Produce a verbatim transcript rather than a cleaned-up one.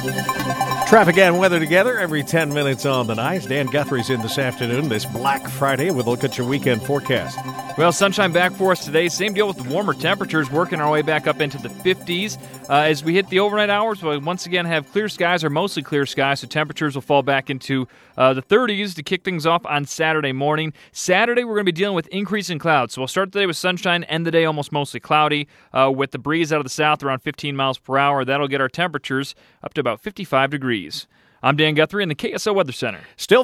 Traffic and weather together every ten minutes on the night. Dan Guthrie's in this afternoon, this Black Friday, with a look at your weekend forecast. Well, sunshine back for us today. Same deal with the warmer temperatures, working our way back up into the fifties. Uh, as we hit the overnight hours, we'll once again have clear skies or mostly clear skies, so temperatures will fall back into uh, the thirties to kick things off on Saturday morning. Saturday, we're going to be dealing with increasing clouds. So we'll start the day with sunshine, end the day almost mostly cloudy, uh, with the breeze out of the south around fifteen miles per hour. That'll get our temperatures up to about fifty-five degrees. I'm Dan Guthrie in the K S O Weather Center. Still